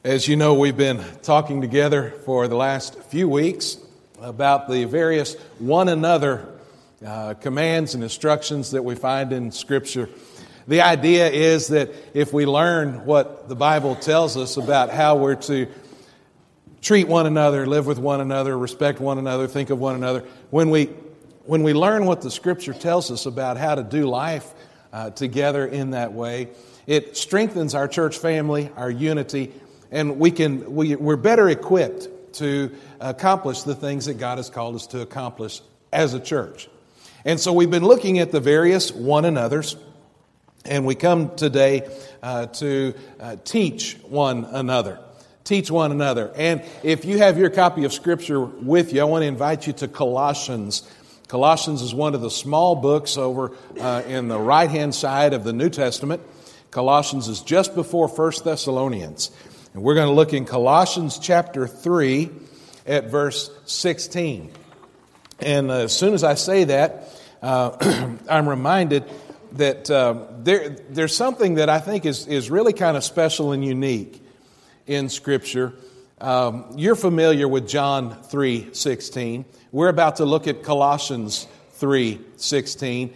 As you know, we've been talking together for the last few weeks about the various one another commands and instructions that we find in Scripture. The idea is that if we learn what the Bible tells us about how we're to treat one another, live with one another, respect one another, think of one another, when we learn what the Scripture tells us about how to do life together in that way, it strengthens our church family, our unity, and we're better equipped to accomplish the things that God has called us to accomplish as a church. And so we've been looking at the various one another's, and we come today to teach one another. Teach one another. And if you have your copy of Scripture with you, I want to invite you to Colossians. Colossians is one of the small books over in the right-hand side of the New Testament. Colossians is just before 1 Thessalonians. And we're going to look in Colossians chapter 3 at verse 16. And as soon as I say that, I'm reminded that there's something that I think is really kind of special and unique in Scripture. You're familiar with John 3:16. We're about to look at Colossians 3:16.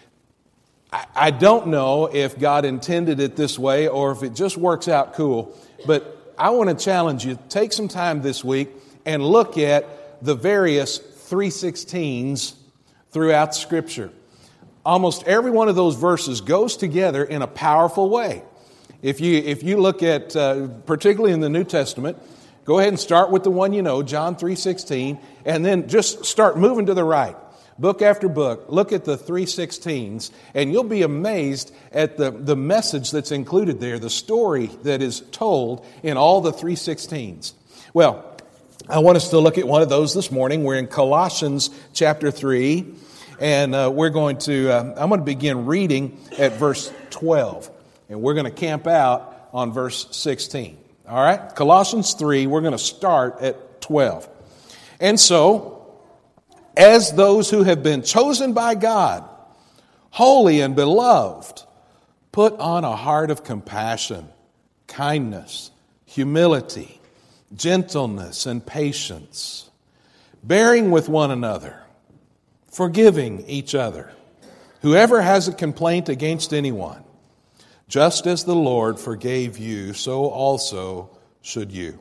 I don't know if God intended it this way or if it just works out cool, but I want to challenge you, take some time this week and look at the various 3:16s throughout Scripture. Almost every one of those verses goes together in a powerful way. If you look at, particularly in the New Testament, go ahead and start with the one you know, John 3:16, and then just start moving to the right. Book after book, look at the 3:16s, and you'll be amazed at the message that's included there, the story that is told in all the 3:16s. Well, I want us to look at one of those this morning. We're in Colossians chapter 3, and I'm going to begin reading at verse 12, and we're going to camp out on verse 16. All right? Colossians 3, we're going to start at 12. And so, as those who have been chosen by God, holy and beloved, put on a heart of compassion, kindness, humility, gentleness, and patience, bearing with one another, forgiving each other. Whoever has a complaint against anyone, just as the Lord forgave you, so also should you.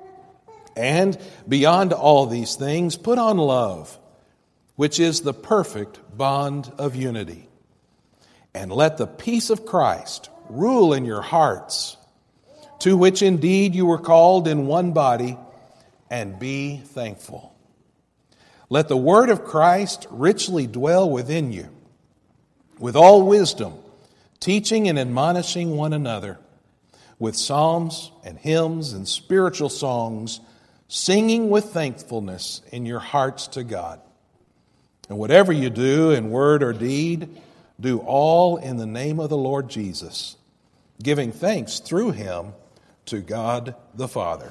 And beyond all these things, put on love, which is the perfect bond of unity. And let the peace of Christ rule in your hearts, to which indeed you were called in one body, and be thankful. Let the word of Christ richly dwell within you, with all wisdom, teaching and admonishing one another, with psalms and hymns and spiritual songs, singing with thankfulness in your hearts to God. And whatever you do in word or deed, do all in the name of the Lord Jesus, giving thanks through Him to God the Father.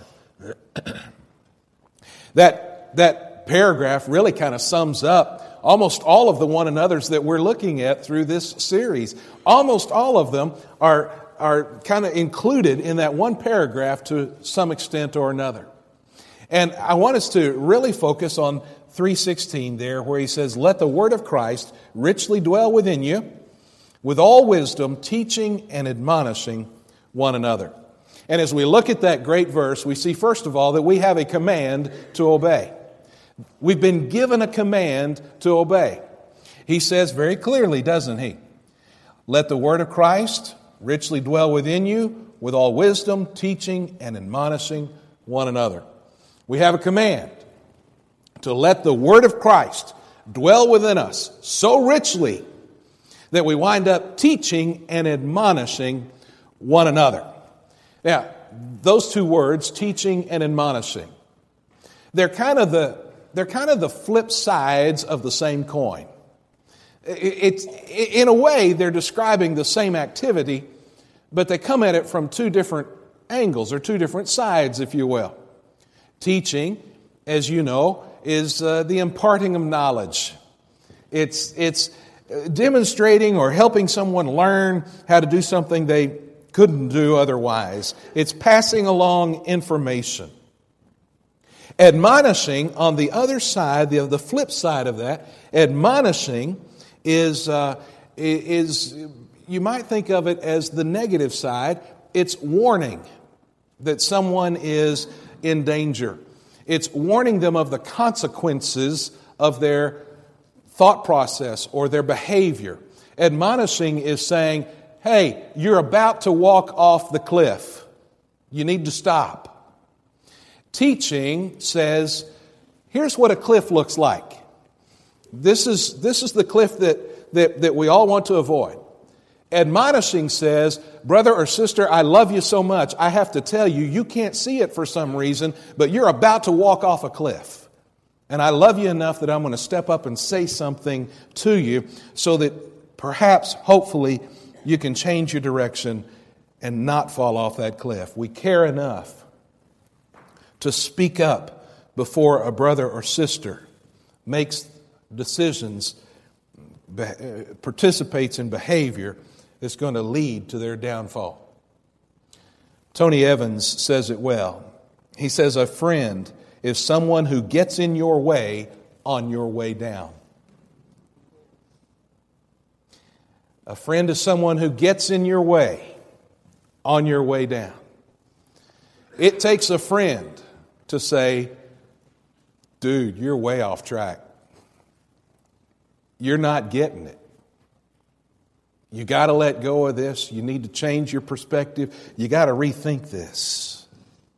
That paragraph really kind of sums up almost all of the one another's that we're looking at through this series. Almost all of them are kind of included in that one paragraph to some extent or another. And I want us to really focus on 3:16 there, where he says, let the word of Christ richly dwell within you, with all wisdom, teaching and admonishing one another. And as we look at that great verse, we see, first of all, that we have a command to obey. We've been given a command to obey. He says very clearly, doesn't he? Let the word of Christ richly dwell within you, with all wisdom, teaching and admonishing one another. We have a command to let the word of Christ dwell within us so richly that we wind up teaching and admonishing one another. Now, those two words, teaching and admonishing, they're kind of the flip sides of the same coin. It's in a way, they're describing the same activity, but they come at it from two different angles, or two different sides, if you will. Teaching, as you know, is the imparting of knowledge. It's demonstrating or helping someone learn how to do something they couldn't do otherwise. It's passing along information. Admonishing, on the other side, the flip side of that, admonishing is you might think of it as the negative side. It's warning that someone is in danger. It's warning them of the consequences of their thought process or their behavior. Admonishing is saying, hey, you're about to walk off the cliff. You need to stop. Teaching says, here's what a cliff looks like. This is the cliff that we all want to avoid. Admonishing says, brother or sister, I love you so much, I have to tell you, you can't see it for some reason, but you're about to walk off a cliff. And I love you enough that I'm going to step up and say something to you so that perhaps, hopefully, you can change your direction and not fall off that cliff. We care enough to speak up before a brother or sister makes decisions, participates in behavior that's going to lead to their downfall. Tony Evans says it well. He says, a friend is someone who gets in your way on your way down. A friend is someone who gets in your way on your way down. It takes a friend to say, dude, you're way off track. You're not getting it. You got to let go of this. You need to change your perspective. You got to rethink this.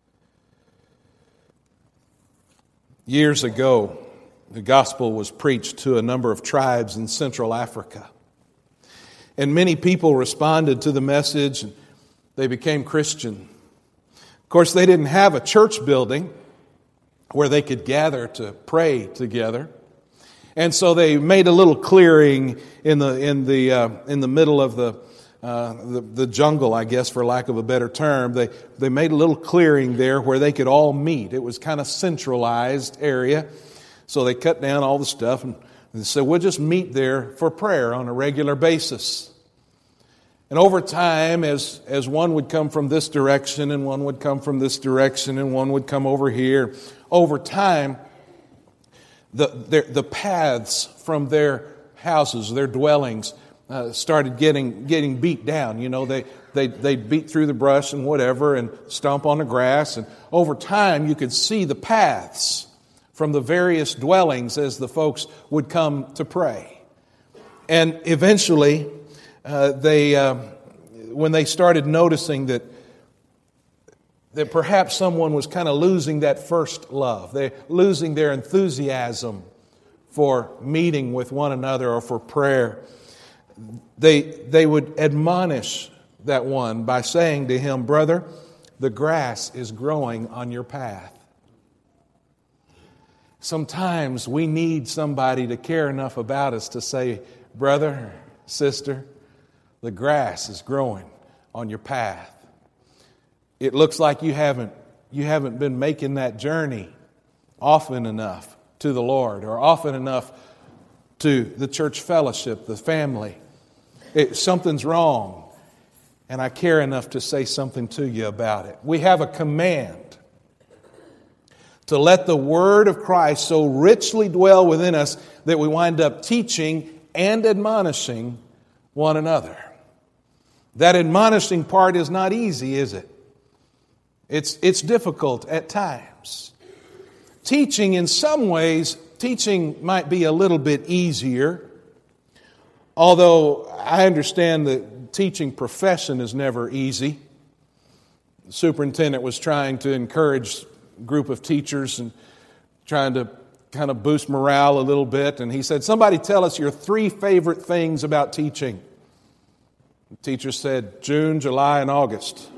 Years ago, the gospel was preached to a number of tribes in Central Africa. And many people responded to the message and they became Christian. Of course, they didn't have a church building where they could gather to pray together. And so they made a little clearing in the middle of the jungle, I guess, for lack of a better term. They made a little clearing there where they could all meet. It was kind of centralized area. So they cut down all the stuff and they said, we'll just meet there for prayer on a regular basis. And over time, as one would come from this direction and one would come from this direction and one would come over here, over time, the paths from their houses, their dwellings, started getting beat down. You know, they'd beat through the brush and whatever and stomp on the grass. And over time, you could see the paths from the various dwellings as the folks would come to pray. And eventually, when they started noticing that perhaps someone was kind of losing that first love, they're losing their enthusiasm for meeting with one another or for prayer, they would admonish that one by saying to him, brother, the grass is growing on your path. Sometimes we need somebody to care enough about us to say, brother, sister, the grass is growing on your path. It looks like you haven't been making that journey often enough to the Lord or often enough to the church fellowship, the family. Something's wrong, and I care enough to say something to you about it. We have a command to let the Word of Christ so richly dwell within us that we wind up teaching and admonishing one another. That admonishing part is not easy, is it? It's difficult at times. Teaching, in some ways, teaching might be a little bit easier. Although I understand that teaching profession is never easy. The superintendent was trying to encourage a group of teachers and trying to kind of boost morale a little bit. And he said, somebody tell us your 3 favorite things about teaching. The teacher said, June, July, and August.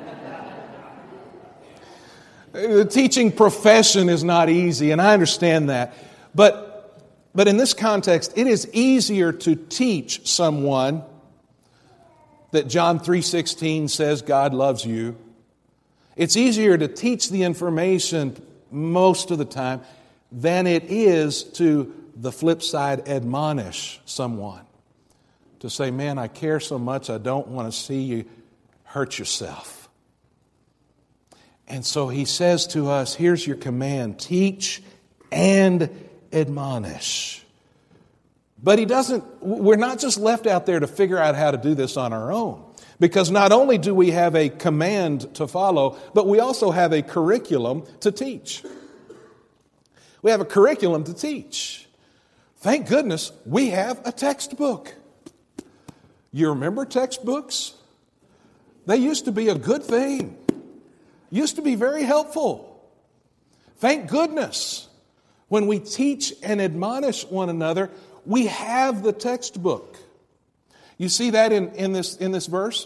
The teaching profession is not easy, and I understand that. But in this context, it is easier to teach someone that John 3:16 says God loves you. It's easier to teach the information most of the time than it is to, the flip side, admonish someone. To say, man, I care so much, I don't want to see you hurt yourself. And so he says to us, here's your command, teach and admonish. But we're not just left out there to figure out how to do this on our own. Because not only do we have a command to follow, but we also have a curriculum to teach. We have a curriculum to teach. Thank goodness we have a textbook. You remember textbooks? They used to be a good thing. Used to be very helpful. Thank goodness when we teach and admonish one another, we have the textbook. You see that in this verse?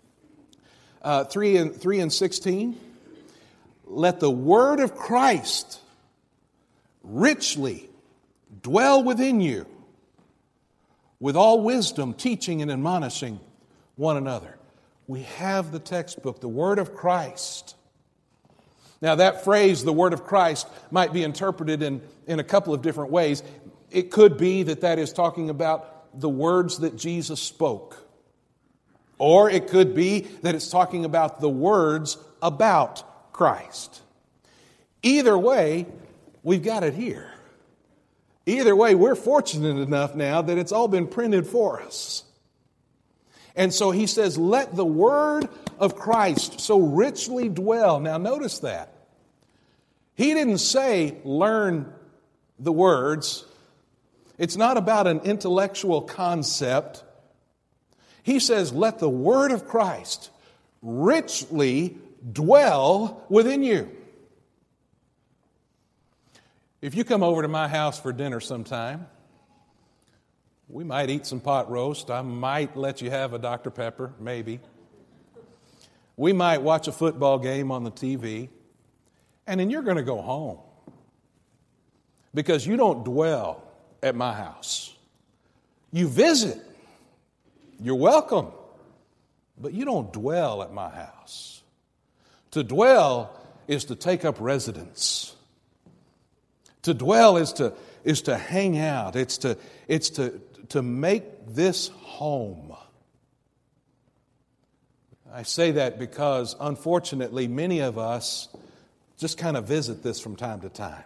3 and 16. Let the word of Christ richly dwell within you, with all wisdom, teaching and admonishing one another. We have the textbook, the word of Christ. Now that phrase, the word of Christ, might be interpreted in a couple of different ways. It could be that is talking about the words that Jesus spoke. Or it could be that it's talking about the words about Christ. Either way, we've got it here. Either way, we're fortunate enough now that it's all been printed for us. And so he says, let the word of Christ so richly dwell. Now notice that. He didn't say learn the words. It's not about an intellectual concept. He says, let the word of Christ richly dwell within you. If you come over to my house for dinner sometime, we might eat some pot roast. I might let you have a Dr. Pepper, maybe. We might watch a football game on the TV, and then you're going to go home because you don't dwell at my house. You visit. You're welcome, but you don't dwell at my house. To dwell is to take up residence. To dwell is to hang out. It's to make this home. I say that because, unfortunately, many of us just kind of visit this from time to time.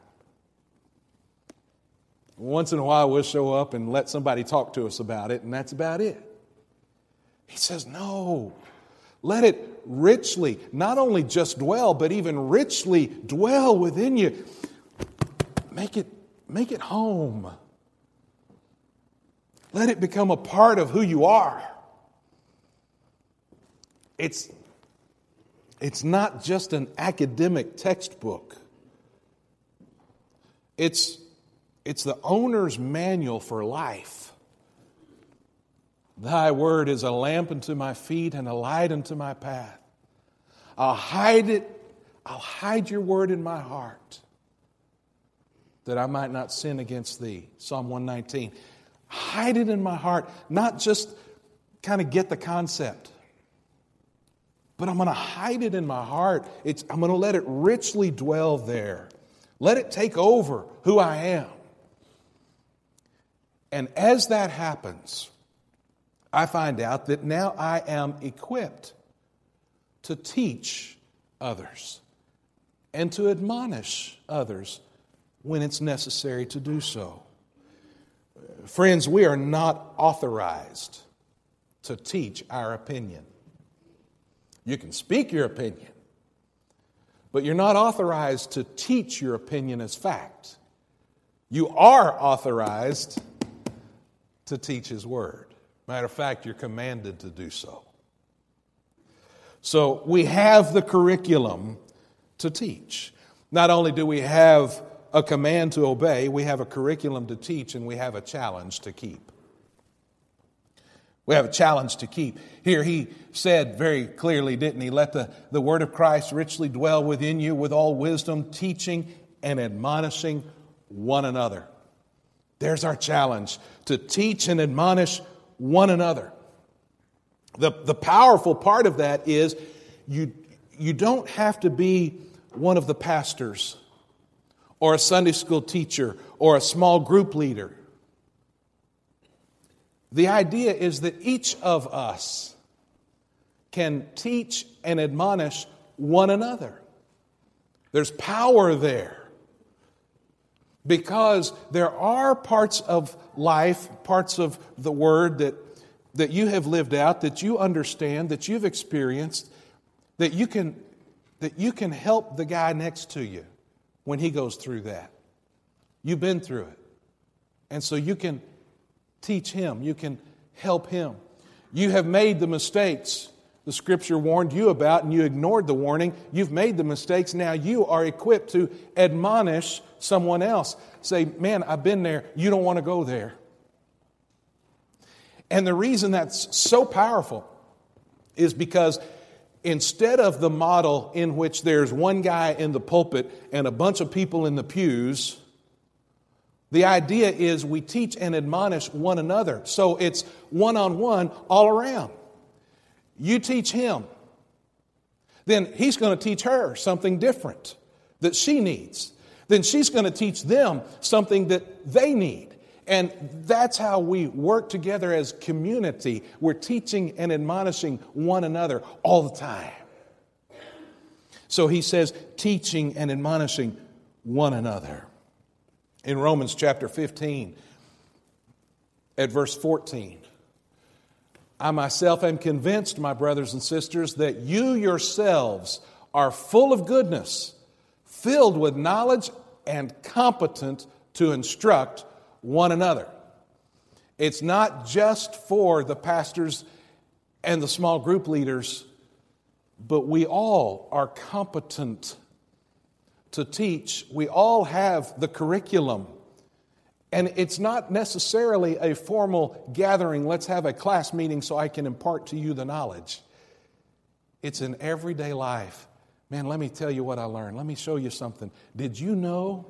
Once in a while, we'll show up and let somebody talk to us about it, and that's about it. He says, no, let it richly, not only just dwell, but even richly dwell within you. Make it home. Let it become a part of who you are. It's not just an academic textbook. It's the owner's manual for life. Thy word is a lamp unto my feet and a light unto my path. I'll hide your word in my heart, that I might not sin against thee. Psalm 119. Hide it in my heart, not just kind of get the concept, but I'm going to hide it in my heart. I'm going to let it richly dwell there. Let it take over who I am. And as that happens, I find out that now I am equipped to teach others and to admonish others when it's necessary to do so. Friends, we are not authorized to teach our opinion. You can speak your opinion, but you're not authorized to teach your opinion as fact. You are authorized to teach His Word. Matter of fact, you're commanded to do so. So we have the curriculum to teach. Not only do we have a command to obey, we have a curriculum to teach, and we have a challenge to keep. We have a challenge to keep. Here he said very clearly, didn't he? Let the word of Christ richly dwell within you with all wisdom, teaching and admonishing one another. There's our challenge, to teach and admonish one another. The powerful part of that is you don't have to be one of the pastors or a Sunday school teacher or a small group leader. The idea is that each of us can teach and admonish one another. There's power there. Because there are parts of life, parts of the Word that you have lived out, that you understand, that you've experienced, that you can help the guy next to you when he goes through that. You've been through it. And so you can teach him. You can help him. You have made the mistakes the Scripture warned you about, and you ignored the warning. You've made the mistakes. Now you are equipped to admonish someone else. Say, man, I've been there. You don't want to go there. And the reason that's so powerful is because instead of the model in which there's one guy in the pulpit and a bunch of people in the pews, the idea is we teach and admonish one another. So it's one-on-one all around. You teach him, then he's going to teach her something different that she needs. Then she's going to teach them something that they need. And that's how we work together as community. We're teaching and admonishing one another all the time. So he says, teaching and admonishing one another. In Romans chapter 15, at verse 14, I myself am convinced, my brothers and sisters, that you yourselves are full of goodness, filled with knowledge, and competent to instruct one another. It's not just for the pastors and the small group leaders, but we all are competent to teach. We all have the curriculum. And it's not necessarily a formal gathering. Let's have a class meeting so I can impart to you the knowledge. It's in everyday life. Man, let me tell you what I learned. Let me show you something. Did you know?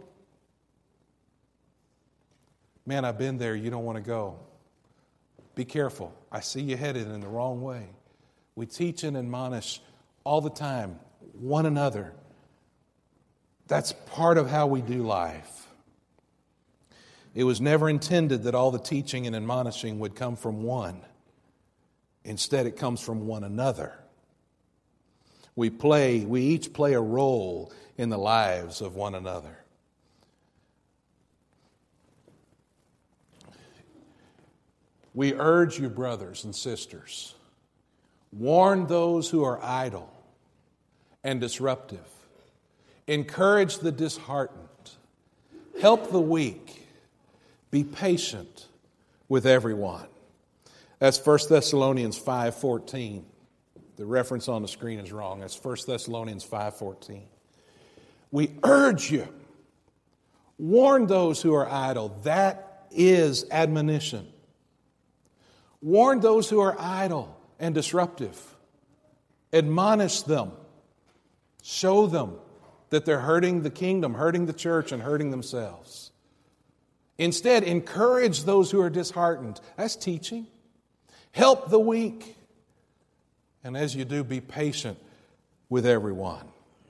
Man, I've been there. You don't want to go. Be careful. I see you headed in the wrong way. We teach and admonish all the time, one another. That's part of how we do life. It was never intended that all the teaching and admonishing would come from one. Instead, it comes from one another. We each play a role in the lives of one another. We urge you, brothers and sisters, warn those who are idle and disruptive. Encourage the disheartened. Help the weak. Be patient with everyone. That's 1 Thessalonians 5:14. The reference on the screen is wrong. That's 1 Thessalonians 5:14. We urge you. Warn those who are idle. That is admonition. Warn those who are idle and disruptive. Admonish them. Show them that they're hurting the kingdom, hurting the church, and hurting themselves. Instead, encourage those who are disheartened. That's teaching. Help the weak. And as you do, be patient with everyone.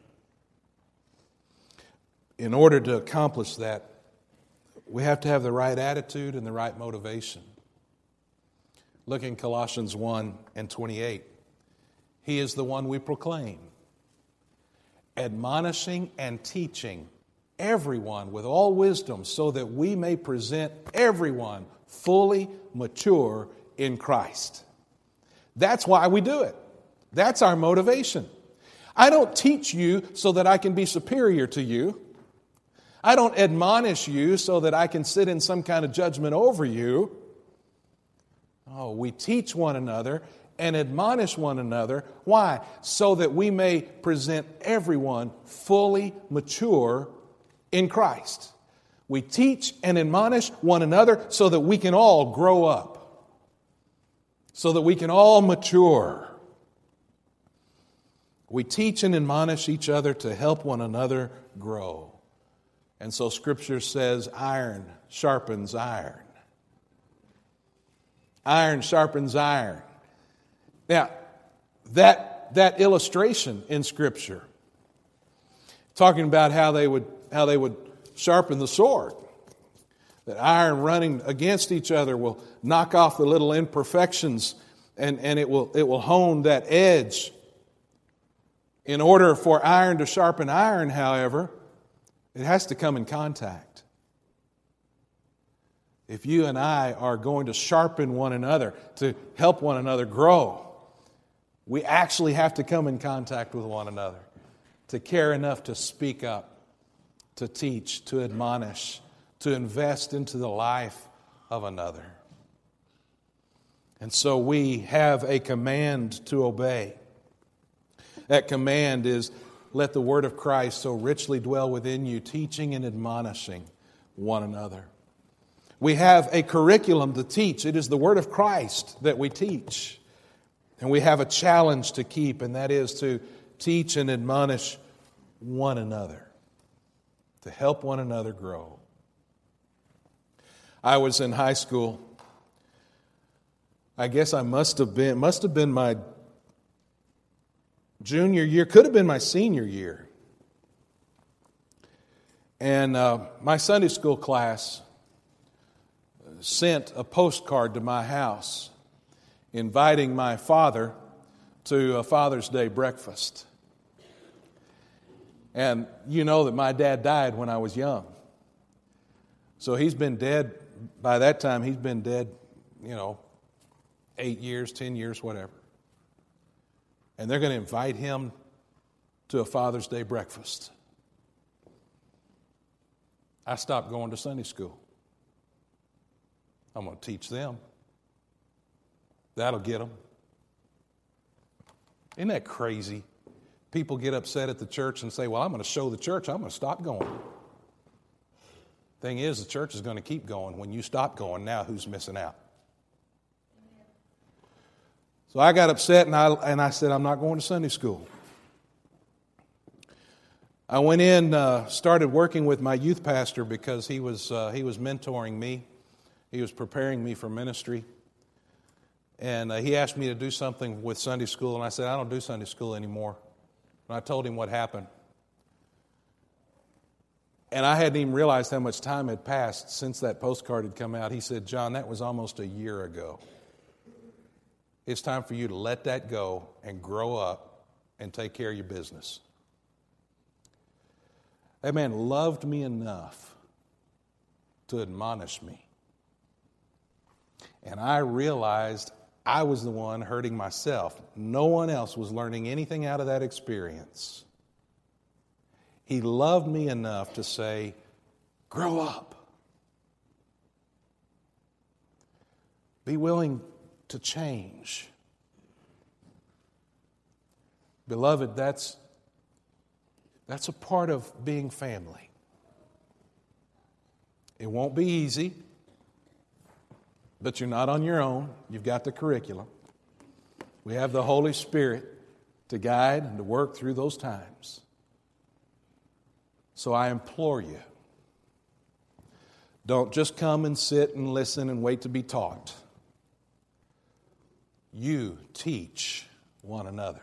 In order to accomplish that, we have to have the right attitude and the right motivation. Look in Colossians 1:28. He is the one we proclaim, admonishing and teaching everyone with all wisdom, so that we may present everyone fully mature in Christ. That's why we do it. That's our motivation. I don't teach you so that I can be superior to you. I don't admonish you so that I can sit in some kind of judgment over you. Oh, we teach one another and admonish one another. Why? So that we may present everyone fully mature in Christ. We teach and admonish one another so that we can all grow up, so that we can all mature. We teach and admonish each other to help one another grow. And so Scripture says, iron sharpens iron. Iron sharpens iron. Now, that illustration in Scripture, talking about how they would sharpen the sword. That iron running against each other will knock off the little imperfections and it will hone that edge. In order for iron to sharpen iron, however, it has to come in contact. If you and I are going to sharpen one another, to help one another grow, we actually have to come in contact with one another, to care enough to speak up, to teach, to admonish, to invest into the life of another. And so we have a command to obey. That command is, let the word of Christ so richly dwell within you, teaching and admonishing one another. We have a curriculum to teach. It is the word of Christ that we teach. And we have a challenge to keep, and that is to teach and admonish one another, to help one another grow. I was in high school. I guess I must have been my junior year, could have been my senior year. And my Sunday school class sent a postcard to my house inviting my father to a Father's Day breakfast. And you know that my dad died when I was young. So he's been dead, by that time he's been dead, 8 years, 10 years, whatever. And they're going to invite him to a Father's Day breakfast. I stopped going to Sunday school. I'm going to teach them. That'll get them. Isn't that crazy? People get upset at the church and say, well, I'm going to show the church, I'm going to stop going. Thing is, the church is going to keep going. When you stop going, now who's missing out? So I got upset and I said, I'm not going to Sunday school. I went in, started working with my youth pastor because he was mentoring me. He was preparing me for ministry. And he asked me to do something with Sunday school, and I said, I don't do Sunday school anymore. And I told him what happened. And I hadn't even realized how much time had passed since that postcard had come out. He said, John, that was almost a year ago. It's time for you to let that go and grow up and take care of your business. That man loved me enough to admonish me. And I realized I was the one hurting myself. No one else was learning anything out of that experience. He loved me enough to say, grow up. Be willing to change. Beloved, that's a part of being family. It won't be easy, but you're not on your own. You've got the curriculum. We have the Holy Spirit to guide and to work through those times. So I implore you, don't just come and sit and listen and wait to be taught. You teach one another.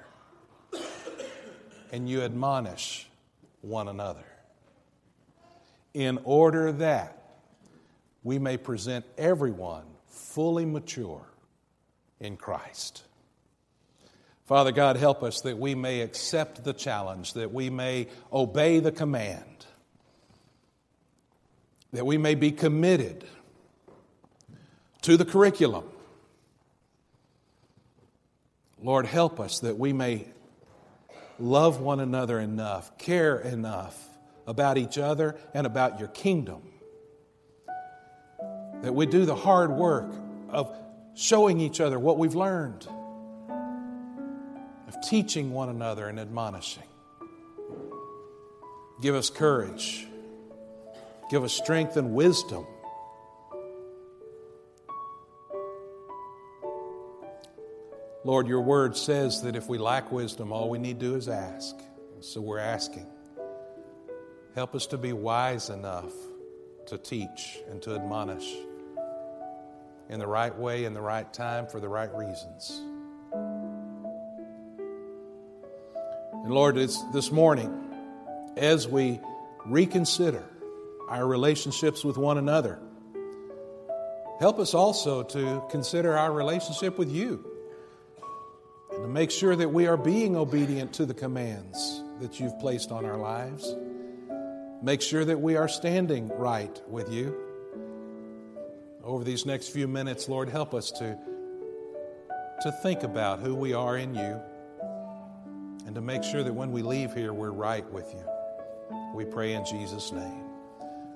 And you admonish one another. In order that we may present everyone fully mature in Christ. Father God, help us that we may accept the challenge, that we may obey the command, that we may be committed to the curriculum. Lord, help us that we may love one another enough, care enough about each other and about your kingdom, that we do the hard work of showing each other what we've learned, of teaching one another and admonishing. Give us courage. Give us strength and wisdom. Lord, your word says that if we lack wisdom, all we need to do is ask. So we're asking. Help us to be wise enough to teach and to admonish in the right way, in the right time, for the right reasons. And Lord, it's this morning, as we reconsider our relationships with one another, help us also to consider our relationship with you. make sure that we are being obedient to the commands that you've placed on our lives. Make sure that we are standing right with you. Over these next few minutes, Lord, help us to think about who we are in you and to make sure that when we leave here, we're right with you. We pray in Jesus' name.